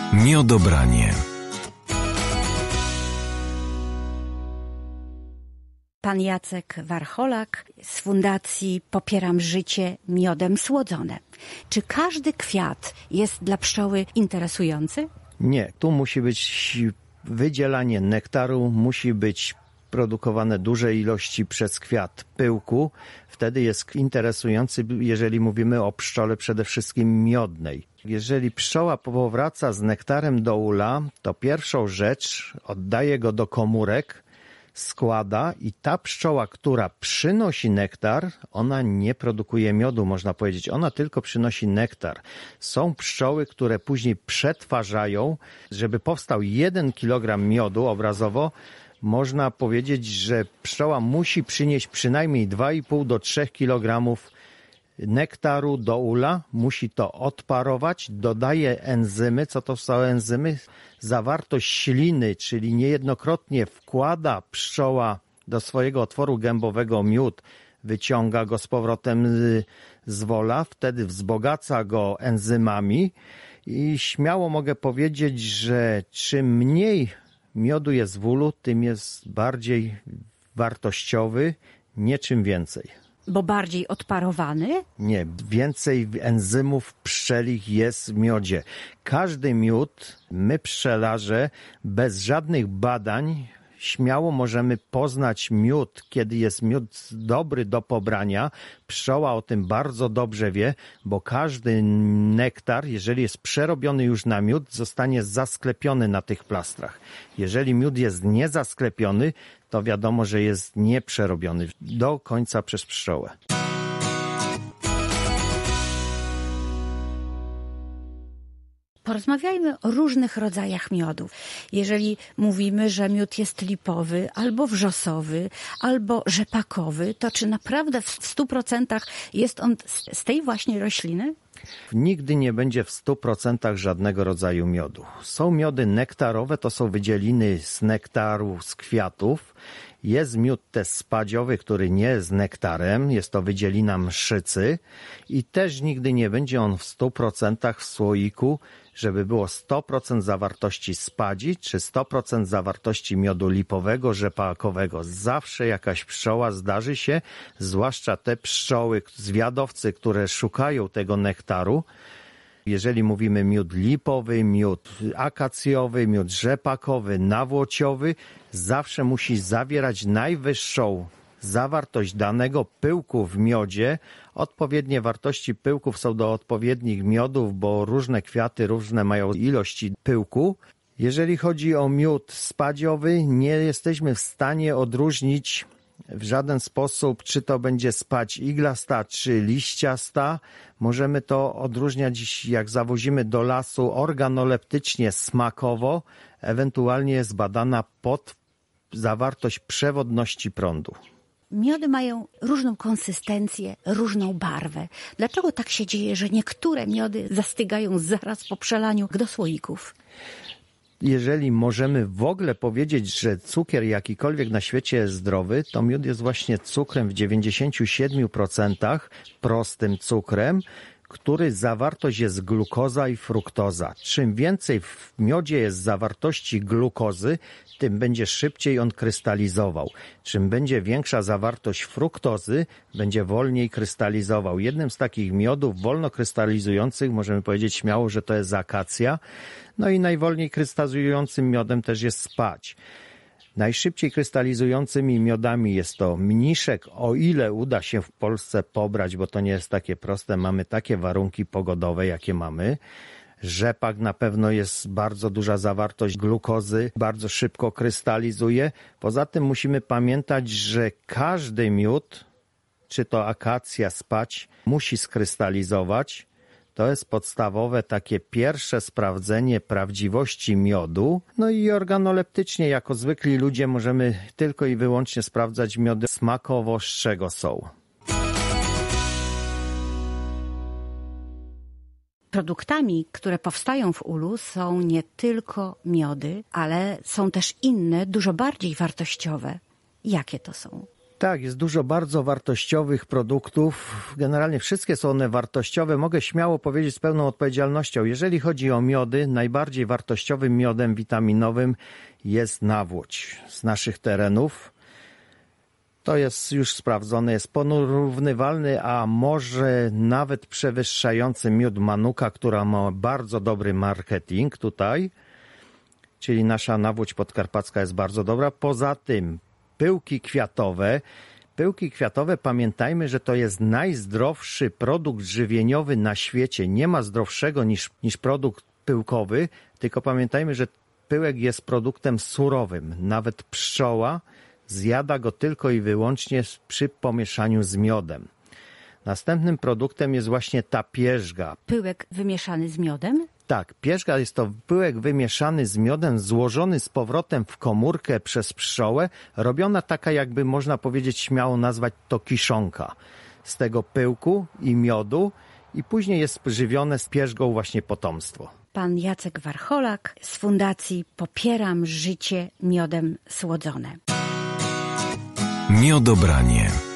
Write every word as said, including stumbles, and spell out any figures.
Miodobranie. Pan Jacek Warcholak z Fundacji Popieram Życie Miodem Słodzone. Czy każdy kwiat jest dla pszczoły interesujący? Nie, tu musi być wydzielanie nektaru, musi być produkowane duże ilości przez kwiat pyłku. Wtedy jest interesujący, jeżeli mówimy o pszczole przede wszystkim miodnej. Jeżeli pszczoła powraca z nektarem do ula, to pierwszą rzecz oddaje go do komórek, składa i ta pszczoła, która przynosi nektar, ona nie produkuje miodu, można powiedzieć. Ona tylko przynosi nektar. Są pszczoły, które później przetwarzają, żeby powstał jeden kilogram miodu obrazowo. Można powiedzieć, że pszczoła musi przynieść przynajmniej dwa i pół do trzech kilogramów nektaru do ula, musi to odparować, dodaje enzymy. Co to są enzymy? Zawartość śliny, czyli niejednokrotnie wkłada pszczoła do swojego otworu gębowego miód, wyciąga go z powrotem z wola, wtedy wzbogaca go enzymami i śmiało mogę powiedzieć, że czym mniej miodu jest w ulu, tym jest bardziej wartościowy, nie czym więcej. Bo bardziej odparowany? Nie, więcej enzymów pszczelich jest w miodzie. Każdy miód, my pszczelarze, bez żadnych badań, śmiało możemy poznać miód, kiedy jest miód dobry do pobrania. Pszczoła o tym bardzo dobrze wie, bo każdy nektar, jeżeli jest przerobiony już na miód, zostanie zasklepiony na tych plastrach. Jeżeli miód jest niezasklepiony, to wiadomo, że jest nieprzerobiony do końca przez pszczołę. Porozmawiajmy o różnych rodzajach miodów. Jeżeli mówimy, że miód jest lipowy, albo wrzosowy, albo rzepakowy, to czy naprawdę w stu procentach jest on z tej właśnie rośliny? Nigdy nie będzie w stu procentach żadnego rodzaju miodu. Są miody nektarowe, to są wydzieliny z nektaru, z kwiatów. Jest miód też spadziowy, który nie jest nektarem, jest to wydzielina mszycy i też nigdy nie będzie on w stu procentach w słoiku, żeby było sto procent zawartości spadzi czy sto procent zawartości miodu lipowego, rzepakowego. Zawsze jakaś pszczoła zdarzy się, zwłaszcza te pszczoły, zwiadowcy, które szukają tego nektaru. Jeżeli mówimy miód lipowy, miód akacjowy, miód rzepakowy, nawłociowy, zawsze musi zawierać najwyższą zawartość danego pyłku w miodzie. Odpowiednie wartości pyłków są do odpowiednich miodów, bo różne kwiaty różne mają ilości pyłku. Jeżeli chodzi o miód spadziowy, nie jesteśmy w stanie odróżnić w żaden sposób, czy to będzie spadź iglasta, czy liściasta. Możemy to odróżniać, jak zawozimy do lasu, organoleptycznie, smakowo, ewentualnie jest badana pod zawartość przewodności prądu. Miody mają różną konsystencję, różną barwę. Dlaczego tak się dzieje, że niektóre miody zastygają zaraz po przelaniu do słoików? Jeżeli możemy w ogóle powiedzieć, że cukier jakikolwiek na świecie jest zdrowy, to miód jest właśnie cukrem w dziewięćdziesięciu siedmiu procentach, prostym cukrem, który zawartość jest glukoza i fruktoza. Czym więcej w miodzie jest zawartości glukozy, tym będzie szybciej on krystalizował. Czym będzie większa zawartość fruktozy, będzie wolniej krystalizował. Jednym z takich miodów wolno krystalizujących, możemy powiedzieć śmiało, że to jest akacja. No i najwolniej krystalizującym miodem też jest spać. Najszybciej krystalizującymi miodami jest to mniszek, o ile uda się w Polsce pobrać, bo to nie jest takie proste. Mamy takie warunki pogodowe, jakie mamy. Rzepak na pewno jest bardzo duża zawartość glukozy, bardzo szybko krystalizuje. Poza tym musimy pamiętać, że każdy miód, czy to akacja, spać, musi skrystalizować. To jest podstawowe takie pierwsze sprawdzenie prawdziwości miodu. No i organoleptycznie, jako zwykli ludzie, możemy tylko i wyłącznie sprawdzać miody smakowo, z czego są. Produktami, które powstają w ulu, są nie tylko miody, ale są też inne, dużo bardziej wartościowe. Jakie to są? Tak, jest dużo bardzo wartościowych produktów. Generalnie wszystkie są one wartościowe. Mogę śmiało powiedzieć z pełną odpowiedzialnością. Jeżeli chodzi o miody, najbardziej wartościowym miodem witaminowym jest nawłoć z naszych terenów. To jest już sprawdzone, jest porównywalny, a może nawet przewyższający miód Manuka, która ma bardzo dobry marketing tutaj. Czyli nasza nawłoć podkarpacka jest bardzo dobra. Poza tym pyłki kwiatowe. Pyłki kwiatowe, pamiętajmy, że to jest najzdrowszy produkt żywieniowy na świecie. Nie ma zdrowszego niż, niż produkt pyłkowy, tylko pamiętajmy, że pyłek jest produktem surowym. Nawet pszczoła zjada go tylko i wyłącznie przy pomieszaniu z miodem. Następnym produktem jest właśnie ta pierzga. Pyłek wymieszany z miodem? Tak, pierzga jest to pyłek wymieszany z miodem, złożony z powrotem w komórkę przez pszczołę, robiona taka, jakby można powiedzieć, śmiało nazwać to kiszonka z tego pyłku i miodu i później jest żywione z pierzgą właśnie potomstwo. Pan Jacek Warcholak z Fundacji Popieram Życie Miodem Słodzone. Miodobranie.